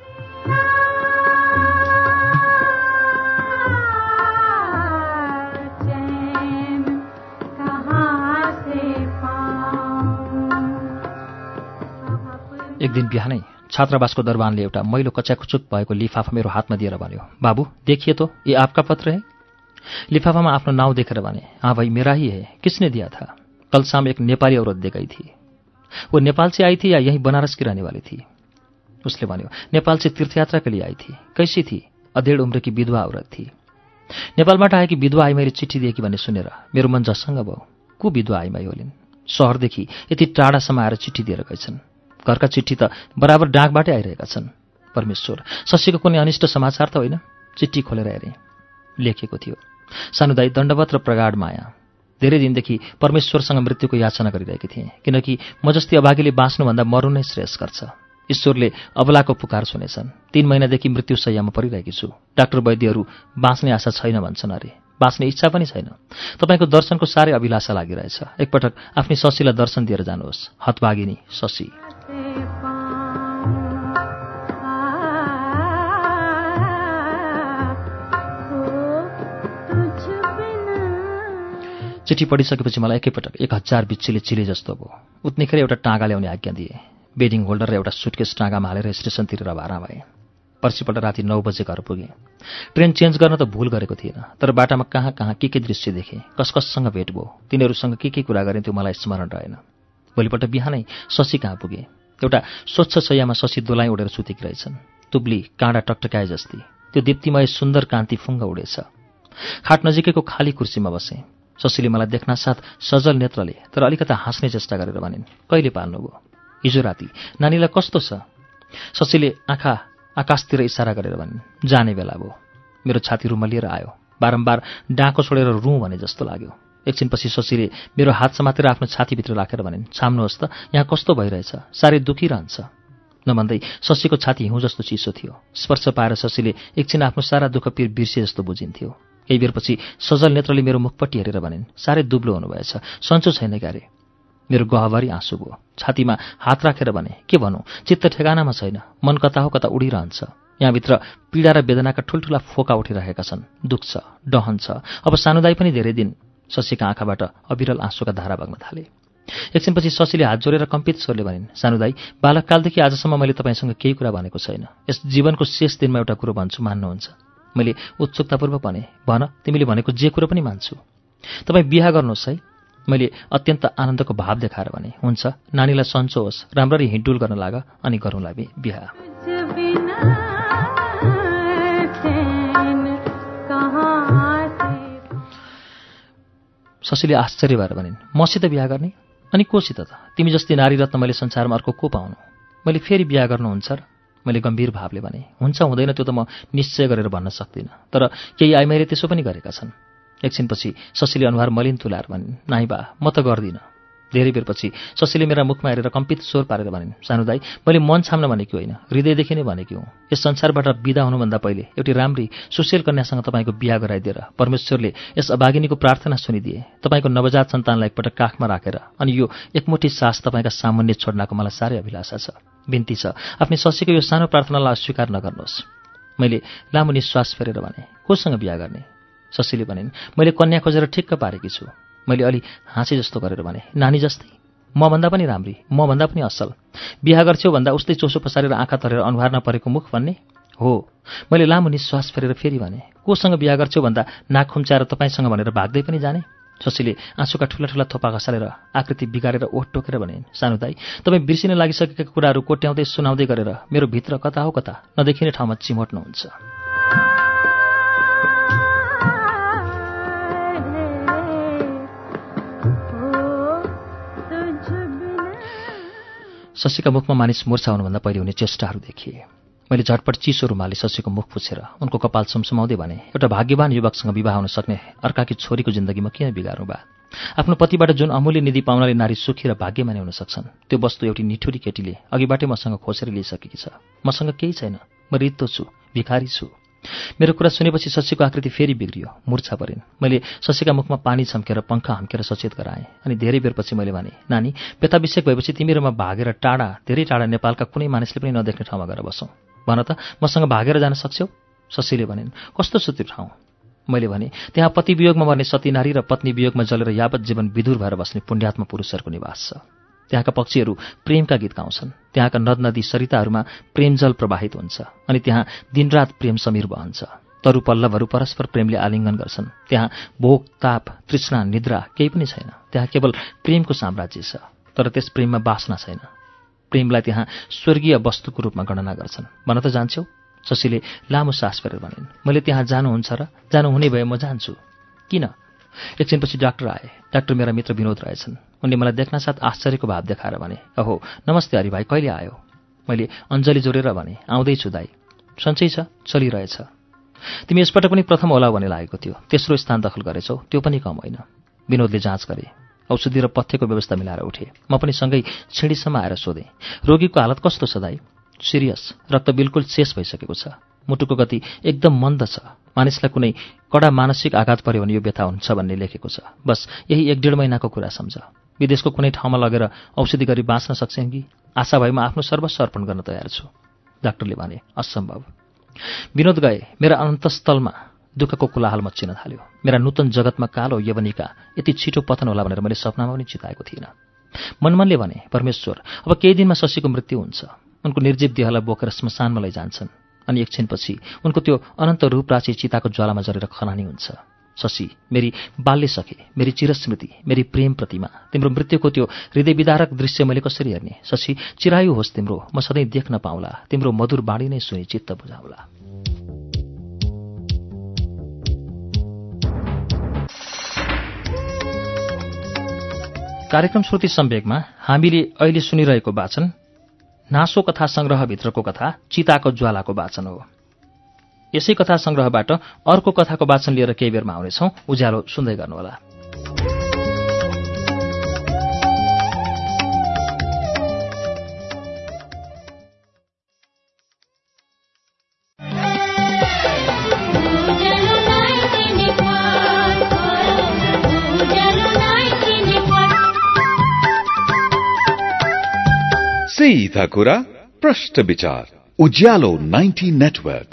एक दिन बिहानै छात्रावासको दरबानले एउटा मैलो कच्याकुचुक भएको लिफाफा मेरो हातमा दिएर भन्यो, बाबू देखिए तो ये आपका पत्र है। लिफाफामा आफ्नो नाउँ देखेर भने, हाँ भाई मेरा ही है, किसने दिया था? कल शाम एक नेपाली औरत दे गई थी। वो नेपाल से आई थी या यहीं बनारस की रहने वाली थी? उसले भन्यो, नेपाल से तीर्थयात्रा के लिए आई थी। कैसी थी? अधेड़ उम्र की विधवा औरत थी। नेपालबाट आएकी विधवा आइमाईले चिठी दिएकी भन्ने सुनेर मेरो मन झसङ्ग भयो। को विधवा आइमाई होलिन्? शहरदेखि यति टाढासम्म आएर चिठी दिएर गएछन्। घरका चिठी त बराबर डाकबाटै आइरहेका छन्। परमेश्वर, शशीको कुनै अनिष्ट समाचार त होइन? चिठी खोलेर हेरेँ। लेखेको थियो, सानो दाई दण्डवत र प्रगाढ माया। धेरै दिनदेखि परमेश्वरसँग मृत्युको याचना गरिरहेकी थिएँ, किनकि म जस्ती अभागीले बाँच्नुभन्दा मर्नु नै श्रेयस गर्छ। ईश्वरले अबलाको पुकार सुनेछन्। तीन महिनादेखि मृत्यु शय्यामा परिरहेकी छु। डाक्टर वैद्यहरू बाँच्ने आशा छैन भन्छन् अरे। बाँच्ने इच्छा पनि छैन। तपाईँको दर्शनको साह्रै अभिलाषा लागिरहेछ। एकपटक आफ्नै शशीलाई दर्शन दिएर जानुहोस्। हतभागिनी शशी। चिठी पढिसकेपछि मलाई एकैपटक एक हजार बिच्छीले चिले जस्तो भयो। उतनीखेर एउटा टाँगा ल्याउने आज्ञा दिए। बेडिङ होल्डर र एउटा सुटकेस टाँगामा हालेर स्टेसनतिर रवाना भए। पर्सिपल्ट राति नौ बजे घर पुगेँ। ट्रेन चेन्ज गर्न त भुल गरेको थिएन, तर बाटामा कहाँ कहाँ के के दृश्य देखेँ, कस कससँग भेट भयो, तिनीहरूसँग के के कुरा गरेँ त्यो मलाई स्मरण रहेन। भोलिपल्ट बिहानै शशी कहाँ पुगेँ। एउटा स्वच्छ शय्यामा शशी दोलाइ उडेर सुतेकी रहेछन्। तुब्ली काँडा टकटकाए जस्ती त्यो दीप्तिमय सुन्दर कान्ति फुङ्ग उडेछ। खाट नजिकैको खाली कुर्सीमा बसेँ। शशीले मलाई देख्नासाथ सजल नेत्रले तर अलिकता हाँस्ने चेष्टा गरेर भनिन्, कहिले पाल्नुभयो? हिजो राति। नानीलाई कस्तो छ? शशीले आँखा आकाशतिर इसारा गरेर भनिन्, जाने बेला भयो। मेरो छाती रुमलिएर आयो। बारम्बार डाँको छोडेर रुँ भने जस्तो लाग्यो। एकछिनपछि शशीले मेरो हात समातेर आफ्नो छातीभित्र राखेर भनिन्, छाम्नुहोस् त, यहाँ कस्तो भइरहेछ, साह्रै दुखिरहन्छ। नभन्दै शशीको छाती हिउँ जस्तो चिसो थियो। स्पर्श पाएर शशीले एकछिन आफ्नो सारा दुःख पीर बिर्से जस्तो बुझिन्थ्यो। केही बेरपछि सजल नेत्रले मेरो मुखपट्टि हेरेर भनिन्, साह्रै दुब्लो हुनुभएछ, सन्चो छैन क्यारे। मेरो गहभरि आँसु भयो। छातीमा हात राखेर भने, के भनौँ, चित्त ठेगानामा छैन, मन कता हो कता उडिरहन्छ। यहाँभित्र पीडा र वेदनाका ठुल्ठुला फोका उठिरहेका छन्। दुख्छ, डहन्छ। अब सानुदाई पनि धेरै दिन। शशीका आँखाबाट अविरल आँसुका धारा बग्न थाले। एकछिनपछि शशीले हात जोडेर कम्पित स्वरले भनिन्, सानुदाई, बालककालदेखि आजसम्म मैले तपाईँसँग केही कुरा भनेको छैन। यस जीवनको शेष दिनमा एउटा कुरो भन्छु, मान्नुहुन्छ? मैले उत्सुकतापूर्वक भने, भन, तिमीले भनेको जे कुरो पनि मान्छु। तपाईँ बिहा गर्नुहोस् है। मैले अत्यन्त आनन्दको भाव देखाएर भने, हुन्छ, नानीलाई सन्चो होस्, राम्ररी हिँडडुल गर्न लाग, अनि गरौँला बिहा। शशीले आश्चर्य भएर भनिन्, मसित बिहा गर्ने? अनि कोसित त? तिमी जस्तै नारी रत्न मैले संसारमा अर्को को पाउनु? मैले फेरि बिहा गर्नुहुन्छ र? मैले गम्भीर भावले भने, हुन्छ हुँदैन त्यो त म निश्चय गरेर भन्न सक्दिनँ, तर केही आइमाईले त्यसो पनि गरेका छन्। एकछिनपछि शशीले अनुहार मलिन तुलाएर भनिन्, नाइ बा, म त गर्दिनँ। धेरै बेरपछि शशीले मेरा मुखमा हेरेर कम्पित स्वर पारेर भनिन्, सानो दाई, मैले मन छाम्न भनेकी होइन, हृदयदेखि नै भनेकी हुँ। यस संसारबाट बिदा हुनुभन्दा पहिले एउटी राम्री सुशील कन्यासँग तपाईँको बिहा गराइदिएर परमेश्वरले यस अभागिनीको प्रार्थना सुनिदिए। तपाईँको नवजात सन्तानलाई एकपटक काखमा राखेर अनि यो एकमुठी सास तपाईँका सामुन्ने छोड्नको मलाई साह्रै अभिलाषा छ। बिन्ती छ, आफ्नै शशीको यो सानो प्रार्थनालाई अस्वीकार नगर्नुहोस्। मैले लामो निश्वास फेरेर भने, कोसँग बिहा गर्ने? शशीले भनिन्, मैले कन्या खोजेर ठिक्क पारेकी छु। मैले अलि हाँसे जस्तो गरेर भने, नानी जस्तै, मभन्दा पनि राम्री, मभन्दा पनि असल। बिहा गर्छौ भन्दा उस्तै चोसो पसारेर आँखा तरेर अनुहार नपरेको मुख भन्ने हो। मैले लामो निश्वास फेरेर फेरि भने, कोसँग बिहा गर्छौ भन्दा नाक खुम्चाएर तपाईँसँग भनेर भाग्दै पनि जाने? शशीले आँसुका ठुला ठुला थोपा घसालेर आकृति बिगारेर ओठ टोकेर भनिन्, सानो दाई, तपाईँ बिर्सिन लागिसकेका कुराहरू कोट्याउँदै सुनाउँदै गरेर मेरो भित्र कता हो कता नदेखिने ठाउँमा चिमोट्नुहुन्छ। शशीका मुखमा मानिस मूर्छा हुनुभन्दा पहिले हुने चेष्टाहरू देखिए। मैले झटपट चिसो रुमालले शशीको मुख पुछेर उनको कपाल सुमसुमाउँदै भने, एउटा भाग्यवान युवकसँग विवाह हुन सक्ने अर्काकी छोरीको जिन्दगीमा किन बिगार्नु बा? आफ्नो पतिबाट जुन अमूल्य निधि पाउनाले नारी सुखी र भाग्यमानी हुन सक्छन्, त्यो वस्तु एउटी निठुरी केटीले अघिबाटै मसँग खोसेर लिइसकेकी छ। मसँग केही छैन, म रित्तो छु, भिखारी छु। मेरो कुरा सुनेपछि शशीको आकृति फेरि बिग्रियो, मूर्छा परिन्। मैले शशीका मुखमा पानी छम्केर पङ्खा हम्केर सचेत गराएँ। अनि धेरै बेरपछि मैले भने, नानी, व्यथाभिषेक भएपछि तिमीहरूमा भागेर टाढा, धेरै टाढा नेपालका कुनै मानिसले पनि नदेख्ने ठाउँमा गएर बसौँ। भन त, मसँग भागेर जान सक्छौ? शशीले भनिन्, कस्तो छ त्यो ठाउँ? मैले भने, त्यहाँ पति वियोगमा मर्ने सती नारी र पत्नी वियोगमा जलेर यावत जीवन विधुर भएर बस्ने पुण्यात्मा पुरुषहरूको निवास छ। त्यहाँका पक्षीहरू प्रेमका गीत गाउँछन्। त्यहाँका नद नदी सरिताहरूमा प्रेमजल प्रवाहित हुन्छ अनि त्यहाँ दिनरात प्रेम समीर बहन्छ। तरु पल्लवहरू परस्पर प्रेमले आलिङ्गन गर्छन्। त्यहाँ भोक, ताप, तृष्णा, निद्रा केही पनि छैन। त्यहाँ केवल प्रेमको साम्राज्य छ, तर त्यस प्रेममा बासना छैन। प्रेमलाई त्यहाँ स्वर्गीय वस्तुको रूपमा गणना गर्छन्। भन त जान्छौ? शशीले लामो सास फेरेर भनिन्, मैले त्यहाँ जानुहुन्छ र? जानुहुने भए म जान्छु। किन? एकछिनपछि डाक्टर आए। डाक्टर मेरा मित्र विनोद रहेछन्। उनले मलाई देख्नासाथ आश्चर्यको भाव देखाएर भने, अहो नमस्ते हरि भाइ, कहिले आयो? मैले अञ्जली जोडेर भने, आउँदैछु दाई। सन्चै छ? चलिरहेछ। तिमी यसपटक पनि प्रथम होला भन्ने लागेको थियो, तेस्रो स्थान दखल गरेछौ, त्यो पनि कम होइन। विनोदले जाँच गरे, औषधि र पथ्यको व्यवस्था मिलाएर उठे। म पनि सँगै छिडीसम्म आएर सोधेँ, रोगीको हालत कस्तो छ दाई? सिरियस, रक्त बिल्कुल शेष भइसकेको छ। मुटुको गति एकदम मन्द छ। मानिसलाई कुनै कडा मानसिक आघात पर्यो भने यो व्यथा हुन्छ भन्ने लेखेको छ। बस यही एक डेढ महिनाको कुरा सम्झ। विदेशको कुनै ठाउँमा लगेर औषधि गरी बाँच्न सक्छन् कि? आशा भएमा आफ्नो सर्वस्व अर्पण गर्न तयार छु। डाक्टरले भने, असम्भव। विनोद गए। मेरा अन्तस्थलमा दुःखको कोलाहल मच्चिन थाल्यो। मेरा नूतन जगतमा कालो यवनिका यति छिटो पतन होला भनेर मैले सपनामा पनि चिताएको थिइनँ। मनमनले भने, परमेश्वर, अब केही दिनमा शशीको मृत्यु हुन्छ। उनको निर्जीव देहलाई बोकेर श्मशानमा लैजान्छन् अनि एकछिनपछि उनको त्यो अनन्त रूपराशि चिताको ज्वालामा जलेर खनानी हुन्छ। शशी, मेरी बाल्य सखे, मेरी चिरस्मृति, मेरी प्रेम प्रतिमा, तिम्रो मृत्युको त्यो हृदय विदारक दृश्य मैले कसरी हेर्ने? शशी, चिरायु होस् तिम्रो, म सधैँ देख्न पाउला, तिम्रो मधुर बाणी नै सुनि चित्त बुझाउला। कार्यक्रम श्रुति सम्वेकमा हामीले अहिले सुनिरहेको वाचन नासो कथा संग्रहभित्रको कथा चिताको ज्वालाको वाचन हो। यसै कथा संग्रहबाट अर्को कथाको वाचन लिएर केही बेरमा आउनेछौँ। उज्यालो सुन्दै गर्नुहोला। सीधा कुरा प्रश्न विचार उज्यालो नाइन्टी नेटवर्क।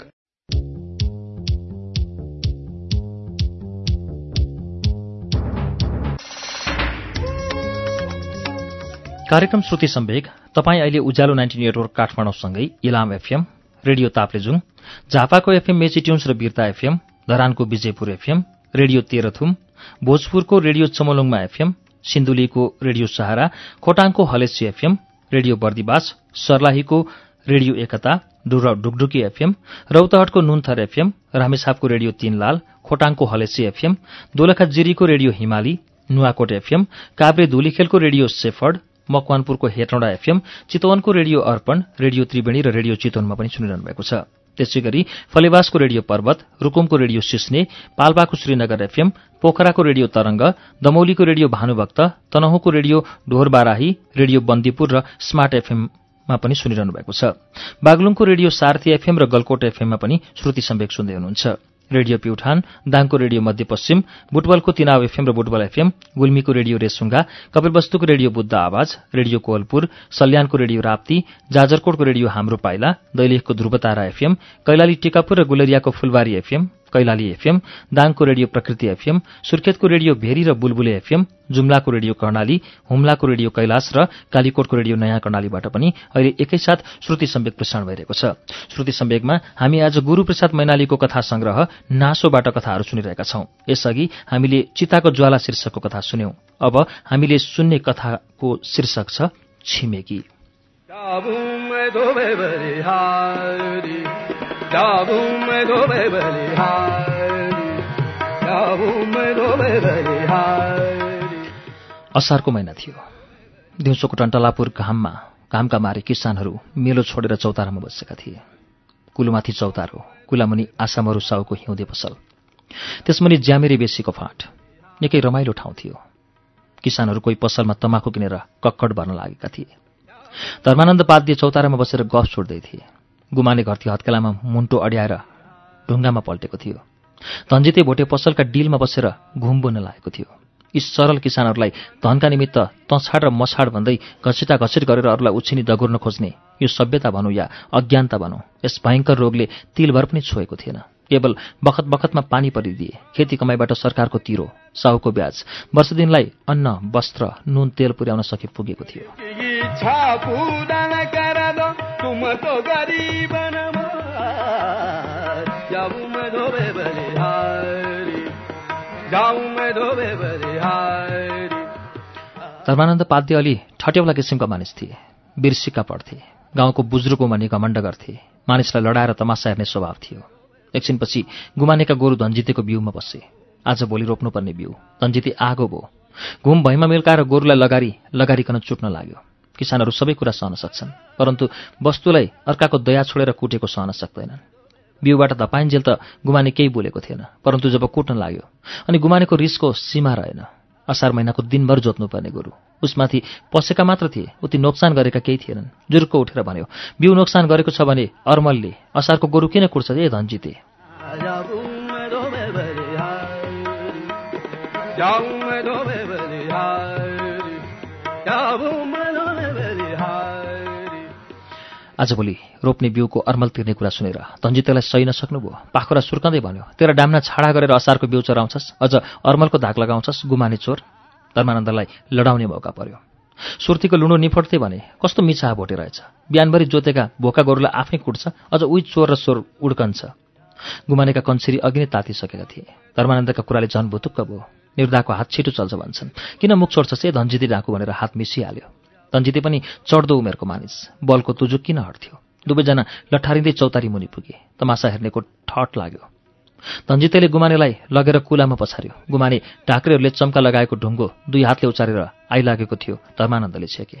कार्यक्रम श्रुति सम्वेक तपाईँ अहिले उज्यालो नाइन्टी नेटवर्क काठमाडौँसँगै इलाम एफएम, रेडियो ताप्लेजुङ, झापाको एफएम मेची ट्युन्स र बिर्ता एफएम, धरानको विजयपुर एफएम, रेडियो तेह्रथुम, भोजपुरको रेडियो चमोलुङमा एफएम, सिन्धुलीको रेडियो सहारा, खोटाङको हलेसी एफएम, रेडियो बर्दिवास, सर्लाहीको रेडियो एकता, ढुकढुकी एफएम, रौतहटको नुनथर एफएम, रामेछापको रेडियो तीनलाल, खोटाङको हलेसी एफएम, दोलखा जिरीको रेडियो हिमाली, नुवाकोट एफएम, काभ्रे धुलीखेलको रेडियो सेफर्ड, मकवानपुरको हेटौँडा एफएम, चितवनको रेडियो अर्पण, रेडियो त्रिवेणी र रेडियो चितवनमा पनि सुनिरहनु भएको छ। त्यसै गरी फलेवासको रेडियो पर्वत, रुकुमको रेडियो सिस्ने, पाल्पाको श्रीनगर एफएम, पोखराको रेडियो तरंग, दमौलीको रेडियो भानुभक्त, तनहुँको रेडियो ढोरबाराही, रेडियो बन्दीपुर र स्मार्ट एफएममा पनि सुनिरहनु भएको छ। बागलुङको रेडियो सारथी एफएम र गलकोट एफएममा पनि श्रुति सम्वेक सुन्दै हुनुहुन्छ। रेडियो प्युठान, दाङको रेडियो मध्यपश्चिम, बुटवलको तिनाव एफएम र बुटवल एफएम, गुल्मीको रेडियो रेसुङ्गा, कपिलवस्तुको रेडियो बुद्ध आवाज, रेडियो कोवलपुर, सल्यानको रेडियो राप्ती, जाजरकोटको रेडियो हाम्रो पाइला, दैलेखको ध्रुवतारा एफएम, कैलाली टिकापुर र गुलेरियाको फुलबारी एफएम, कैलाली एफएम, दाङको रेडियो प्रकृति एफएम, सुर्खेतको रेडियो भेरी र बुलबुले एफएम, जुम्लाको रेडियो कर्णाली, हुम्लाको रेडियो कैलाश र कालीकोटको रेडियो नयाँ कर्णालीबाट पनि अहिले एकैसाथ श्रुति सम्वेक प्रसारण भइरहेको छ। श्रुति सम्वेकमा हामी आज गुरूप्रसाद मैनालीको कथा संग्रह नासोबाट कथाहरू सुनिरहेका छौं। यसअघि हामीले चिताको ज्वाला शीर्षकको कथा सुन्यौं। अब हामीले सुन्ने कथाको शीर्षक छ छिमेकी। असारको महिना थियो। दिउँसोको टन्टलापुर घाममा घामका मारे किसानहरू मेलो छोडेर चौतारामा बसेका थिए। कुलोमाथि चौतारो, कुलामुनि आसामहरू साउको हिउँदे पसल, त्यसमुनि ज्यामेरी बेसीको फाँट। निकै रमाइलो ठाउँ थियो। किसानहरू कोही पसलमा तमाखु किनेर कक्कड भर्न लागेका थिए। धर्मानन्द पाद्य चौतारामा बसेर गफ छोड्दै थिए। गुमाने घरती हत्केलामा मुन्टो अड्याएर ढुङ्गामा पल्टेको थियो। धनजिते भोटे पसलका डिलमा बसेर घुम बुन्न लागेको थियो। यी सरल किसानहरूलाई धनका निमित्त तछाड र मछाड भन्दै घसिटा घसिट गरेर अरूलाई उछिनी दगुर्न खोज्ने यो सभ्यता भनौँ या अज्ञानता भनौँ, यस भयङ्कर रोगले तिलभर पनि छोएको थिएन। केवल बखत बखतमा पानी परिदिए, खेती कमाईबाट सरकारको तिरो, साहुको ब्याज, वर्ष दिनलाई अन्न, वस्त्र, नुन, तेल पुर्याउन सके पुगेको थियो। धर्मानन्द पाद्य अलि ठट्यौला किसिमका मानिस थिए। वीर सिक्का पढ्थे, गाउँको बुज्रुको भनी घमण्ड गर्थे, मानिसलाई लडाएर तमासा हेर्ने स्वभाव थियो। एकछिनपछि गुमानेका गोरु धनजितेको बिउमा बसे। आज भोलि रोप्नुपर्ने बिउ। धनजिते आगो भयो। घुम भैँमा मिल्काएर गोरुलाई लगारी लगारिकन चुट्न लाग्यो। किसानहरू सबै कुरा सहन सक्छन्, परन्तु वस्तुलाई अर्काको दया छोडेर कुटेको सहन सक्दैनन्। बिउबाट धपाइन्जेल त गुमाने केही बोलेको थिएन, परन्तु जब कुट्न लाग्यो अनि गुमानेको रिसको सीमा रहेन। असार महिनाको दिनभर जोत्नुपर्ने गोरु, उसमाथि पसेका मात्र थिए, उति नोक्सान गरेका केही थिएनन्। जुरुक्क उठेर भन्यो, बिउ नोक्सान गरेको छ भने अर्मलले असारको गोरु किन कुट्छ ए धनजिते? आजभोलि रोप्ने बिउको अर्मल तिर्ने कुरा सुनेर धनजितेलाई सही नसक्नुभयो। पाखुरा सुर्कँदै भन्यो, तेरा डाम्ना छाडा गरेर असारको बिउ चराउँछस्, अझ अर्मलको धाक लगाउँछस्, गुमाने चोर। धर्मानन्दलाई लडाउने मौका पर्यो। सुर्तीको लुणो निफट्दै भने, कस्तो मिछा भोटे रहेछ, बिहानभरि जोतेका भोका गोरुलाई आफै कुट्छ, अझ उही चोर र सोर उड्कन्छ। गुमानेका कन्सिरी अघि नै तातिसकेका थिए। धर्मानन्दका कुराले झन् भुतुक्क भयो। निर्धाको हात छिटो चल्छ भन्छन्, किन मुख छोड्छस् ए धनजिते डाँकु भनेर हात मिसिहाल्यो। धनजिते पनि चढ्दो उमेरको मानिस, बलको तुजुक किन हट्थ्यो। दुवैजना लठारिँदै चौतारी मुनि पुगे। तमासा हेर्नेको ठट लाग्यो। धनजितेले गुमानेलाई लगेर कुलामा पछार्यो। गुमाने ढाक्रेहरूले चम्का लगाएको ढुङ्गो दुई हातले उचारेर आइलागेको थियो। धर्मानन्दले छेके।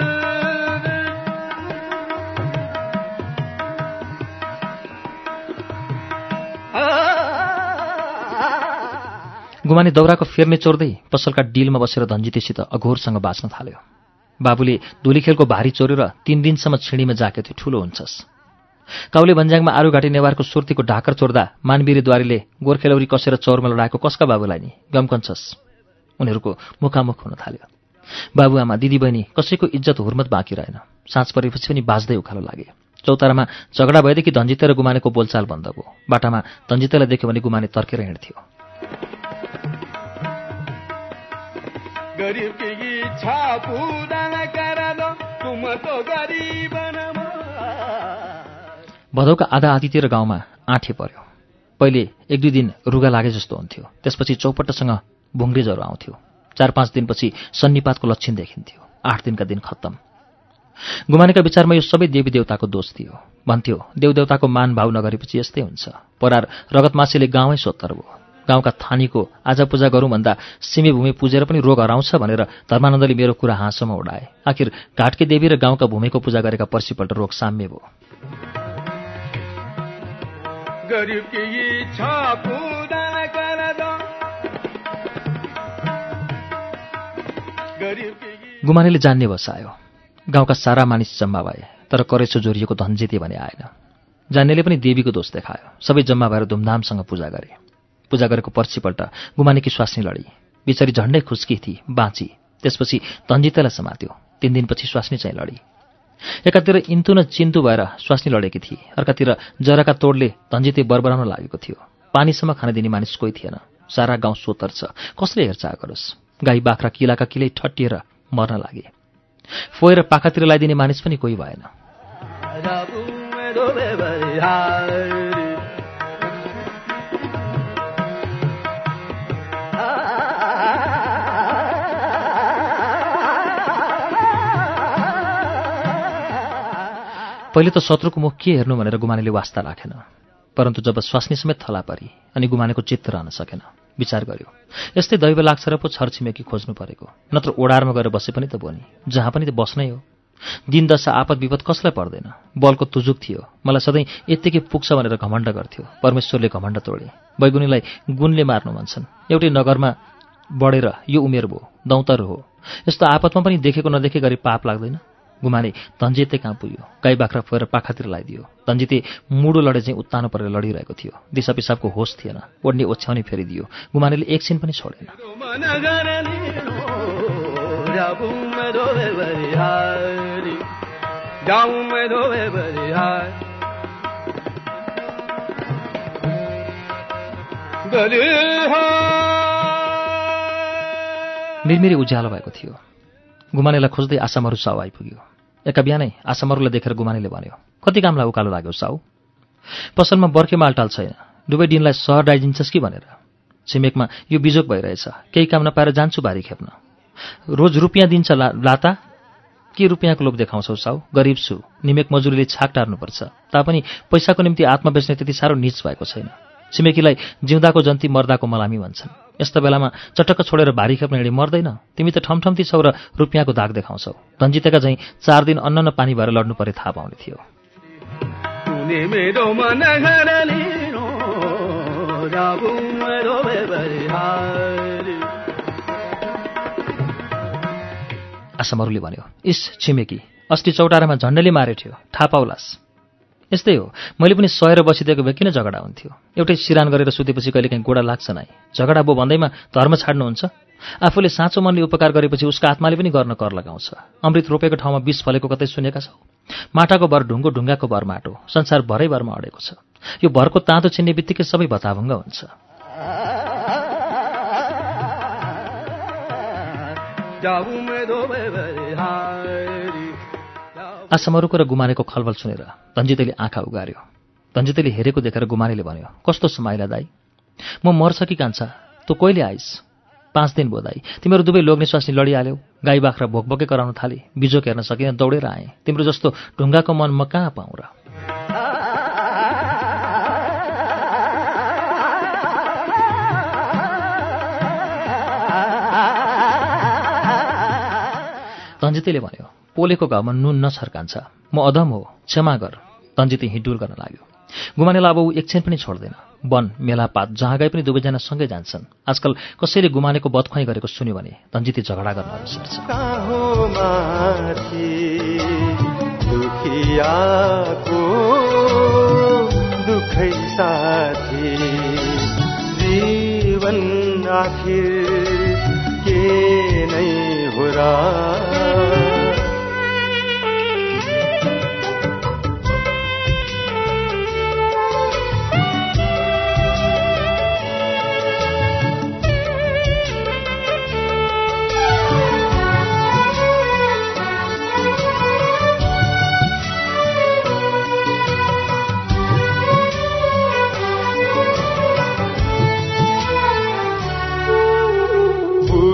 गुमाने दौराको फेर्ने चोर्दै पसलका डिलमा बसेर धनजितेसित अघोरसँग बाँच्न थाल्यो। बाबुले धुलीखेलको भारी चोरेर तीन दिनसम्म छिडीमा जाके थियो, ठूलो हुन्छस्। काउले भन्ज्याङमा आरुघाटी नेवारको सुर्तीको ढाकर चोर्दा मानवीरेद्वारीले गोर्खेलौरी कसेर चौरमा लडाएको कसका बाबुलाई नि गम्कन्छस्। उनीहरूको मुखामुख हुन थाल्यो। बाबुआमा, दिदीबहिनी कसैको इज्जत हुर्मत बाँकी रहेन। साँझ परेपछि पनि बाँच्दै उखालो लागे। चौतारामा झगडा भएदेखि धनजिते र गुमानेको बोलचाल बन्द भयो। बाटामा धनजितेलाई देख्यो भने गुमाने तर्केर हिँड्थ्यो। भदौका आधा आधीतिर गाउँमा आँठे पर्यो। पहिले एक दुई दिन रुगा लागे जस्तो हुन्थ्यो, त्यसपछि चौपट्टसँग भुङ्ग्रे ज्वरो आउँथ्यो। चार पाँच दिनपछि सन्निपातको लक्षण देखिन्थ्यो। आठ दिनका दिन खत्तम। गुमानेका विचारमा यो सबै देवी देवताको दोष थियो। भन्थ्यो देवदेवताको मान भाव नगरेपछि यस्तै हुन्छ। परार रगतमासीले गाउँै सोत्तर भयो। गाउँका थानीको आज पूजा गरौँ भन्दा सिमे भूमि पुजेर पनि रोग हराउँछ भनेर धर्मानन्दले मेरो कुरा हाँसोमा उडाए। आखिर घाटकी देवी र गाउँका भूमिको पूजा गरेका पर्सिपल्ट रोग साम्य भयो। गुमानेले जान्ने बसायो। गाउँका सारा मानिस जम्मा भए, तर करेसो जोरिएको धनजिते भने आएन। जान्नेले पनि देवीको दोष देखायो। सबै जम्मा भएर धुमधामसँग पूजा गरे। पूजा गरेको पर्सिपल्ट गुमानेकी स्वास्नी लडी। बिचारी झण्डै खुस्की थिई, बाँची। त्यसपछि धनजितेलाई समात्यो। तीन दिनपछि स्वास्नी चाहिँ लडी। एकातिर इन्तु न चिन्तु भएर स्वास्नी लडेकी थिए, अर्कातिर जराका तोडले धनजिते बरबराउन लागेको थियो। पानीसम्म खान दिने मानिस कोही थिएन। सारा गाउँ सोतर छ, कसले हेरचाह गरोस्। गाई बाख्रा किलाका किलै ठट्टिएर मर्न लागे। फोएर पाखातिर लगाइदिने मानिस पनि कोही भएन। पहिले त शत्रुको मुख के हेर्नु भनेर गुमानेले वास्ता राखेन। परन्तु जब स्वास्नी समेत थला परी अनि गुमानेको चित्त रहन सकेन, विचार गर्यो यस्तै दैव लाग्छ र पो छरछिमेकी खोज्नु परेको। नत्र ओडारमा गएर बसे पनि त बोनी, जहाँ पनि त बस्नै हो। दिन दशा आपद विपद कसलाई पर्दैन। बलको तुजुक थियो। मलाई सधैँ यत्तिकै पुग्छ भनेर घमण्ड गर्थ्यो। परमेश्वरले घमण्ड तोडे। बैगुनीलाई गुणले मार्नु भन्छन्। एउटै नगरमा बढेर यो उमेर भयो, दौतर हो। यस्तो आपदमा पनि देखेको नदेखे गरी पाप लाग्दैन। गुमाने धनजिते कहाँ पुग्यो। गाई बाख्रा फोएर पाखातिर लगाइदियो। धनजिते मुडो लडे चाहिँ उत्तानो परेर लडिरहेको थियो। दिशा पिसाबको होस थिएन। ओड्ने ओछ्याउने फेरिदियो। गुमानेले एकछिन पनि छोडेन। मिरमिरी उज्यालो भएको थियो। गुमानेलाई खोज्दै आसामहरू साउ आइपुग्यो। एका बिहानै आसामहरूलाई देखेर गुमानेले भन्यो, कति कामलाई उकालो लाग्यो साउ? पसलमा बर्खे मालटाल छैन। दुवै दिनलाई सहर डाइदिन्छस् कि भनेर। छिमेकमा यो बिजोक भइरहेछ। केही काम नपाएर जान्छु बारी खेप्न। रोज रुपियाँ दिन्छ ला, लाता के रुपियाँको लोभ देखाउँछौ साउ? गरिब छु। निमेक मजुरीले छाक टार्नुपर्छ। तापनि पैसाको निम्ति आत्मा बेच्ने त्यति साह्रो नीच भएको छैन। छिमेकीलाई जिउँदाको जन्ती मर्दाको मलामी भन्छन्। यस्तो बेलामा चटक्क छोडेर भारी खेप्न हिँडी मर्दैन। तिमी त ठमठम्ती छौ र रुपियाँको दाग देखाउँछौ। धनजितेका झैँ चार दिन अन्न न पानी भएर लड्नु परे थाहा पाउने थियो। आसामहरूले भन्यो, इस छिमेकी अस्ति चौटारामा झन्डैले मारेथ्यो, थाहा पाउलास्। यस्तै हो, मैले पनि सहेर बसिदिएको भए किन झगडा हुन्थ्यो? एउटै सिरान गरेर सुतेपछि कहिलेकाहीँ गोडा लाग्छ नै। झगडा बो भन्दैमा धर्म छाड्नुहुन्छ? आफूले साँचो मनले उपकार गरेपछि उसको आत्माले पनि गर्न कर लगाउँछ। अमृत रोपेको ठाउँमा विष फलेको कतै सुनेका छौ? माटाको भर ढुङ्गो, ढुङ्गाको भर माटो। संसार भरै भरमा अडेको छ। यो भरको तातो छिन्ने बित्तिकै सबै भताभङ्ग हुन्छ। आसामहरूको र गुमानेको खलबल सुनेर धनजितेले आँखा उगार्यो। धनजितेले हेरेको देखेर गुमानेले भन्यो, कस्तो समाइला दाई? म मर्छ कि कान्छा? तँ कहिले आइस? पाँच दिन भयो दाई। तिमीहरू दुवै लोग्ने स्वास्नी लडिहाल्यौ। गाई बाख्रा भोकभोकै कराउन थाले। बिजोक हेर्न सकिन, दौडेर आएँ। तिम्रो जस्तो ढुङ्गाको मन म कहाँ पाउँ र? धनजितेले भन्यो, पोलेको घाउमा नुन नछर्कान्छ। म अधम हो, क्षमा गर। धनजिते हिँडुल गर्न लाग्यो। गुमानेलाई अब ऊ एकछिन पनि छोड्दैन। वन मेलापात जहाँ गए पनि दुवैजना सँगै जान्छन्। आजकल कसैले गुमानेको बदख्वाइ गरेको सुन्यो भने धनजिते झगडा गर्न सर्छ। जीवन आखिर के नै हो र?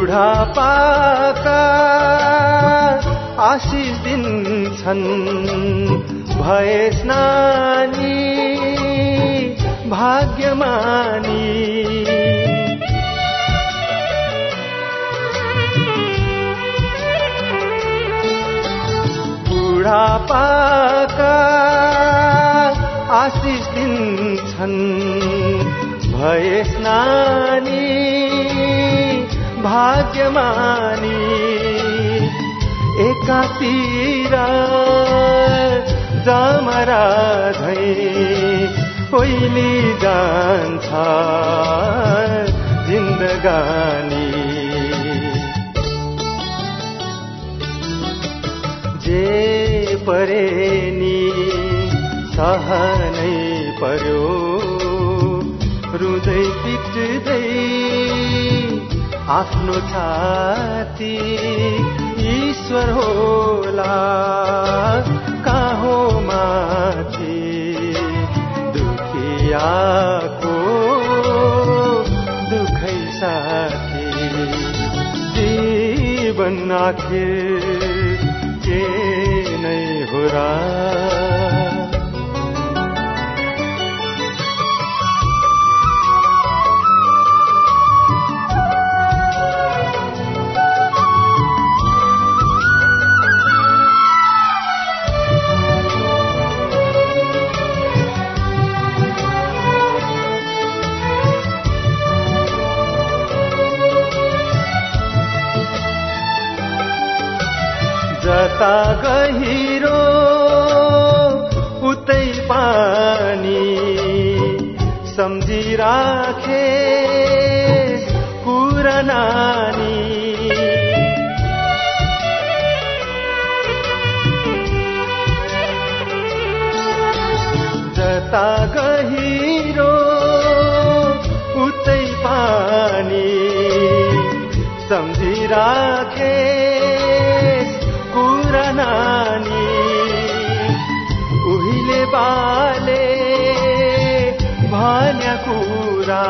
बुढापाका आशिष दिन्छन् भए स्नानी भाग्यमानी बुढापाका आशिष दिन्छन् भए स्नानी भाग्यमानी एकातिर जमरा धै कोइली जान्छ जिन्दगानी जे परे नि सहनै पर्यो रुँदै पिट्दै आफ्नो छाती ईश्वर होला काहो माथि दुखियाको दुखै साथी जीवन आखिर के नै हो र जता गहिरो उतै पानी सम्झिराखे कुरा नानी जता गहिरो उतै पानी सम्झिराखे नानी उहिले बाले भन्या कुरा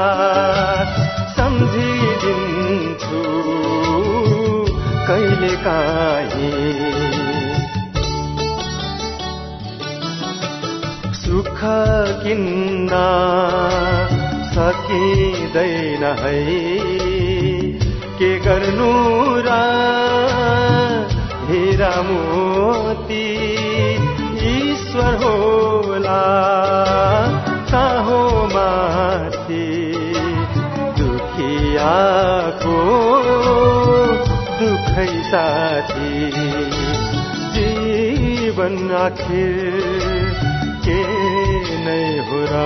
सम्झिदिन्छु कहिले काहीँ सुख किन्न सकिँदैन है के गर्नु र हीरा मोती ईश्वर होला काहो माथि दुखियाको दुखै साथी जीवन आखिर के नै हो र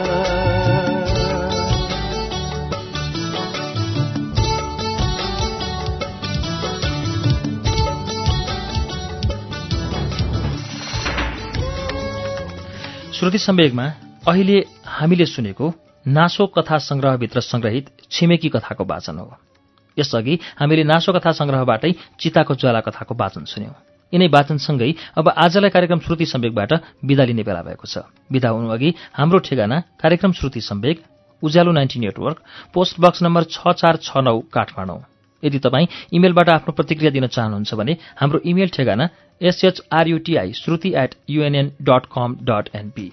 श्रुति सम्वेकमा अहिले हामीले सुनेको नासो कथा संग्रहभित्र संग्रहित छिमेकी कथाको वाचन हो। यसअघि हामीले नासो कथा संग्रहबाटै चिताको ज्वाला कथाको वाचन सुन्यौं। यिनै वाचनसँगै अब आजलाई कार्यक्रम श्रुति सम्वेकबाट बिदा लिने बेला भएको छ। बिदा हुनुअघि हाम्रो ठेगाना कार्यक्रम Shruti Sambeg, Ujyaalo ninety network, post box number छ चार छ नौ काठमाडौँ। यदि तपाईँ इमेलबाट आफ्नो प्रतिक्रिया दिन चाहनुहुन्छ भने हाम्रो इमेल ठेगाना S H R U T I Shruti at U N N dot com dot N P.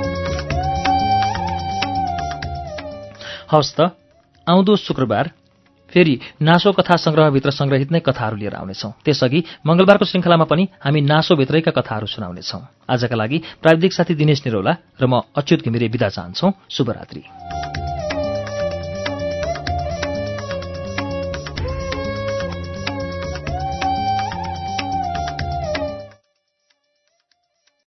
हवस् त, आउँदो शुक्रबार फेरि नासो कथा संग्रहभित्र संग्रहित नै कथाहरू लिएर आउनेछौँ। त्यसअघि मंगलबारको श्रृङ्खलामा पनि हामी नासोभित्रैका कथाहरू सुनाउनेछौँ। आजका लागि प्राविधिक साथी दिनेश निरौला र म अच्युत घिमिरे बिदा चाहन्छौँ। शुभरात्रि।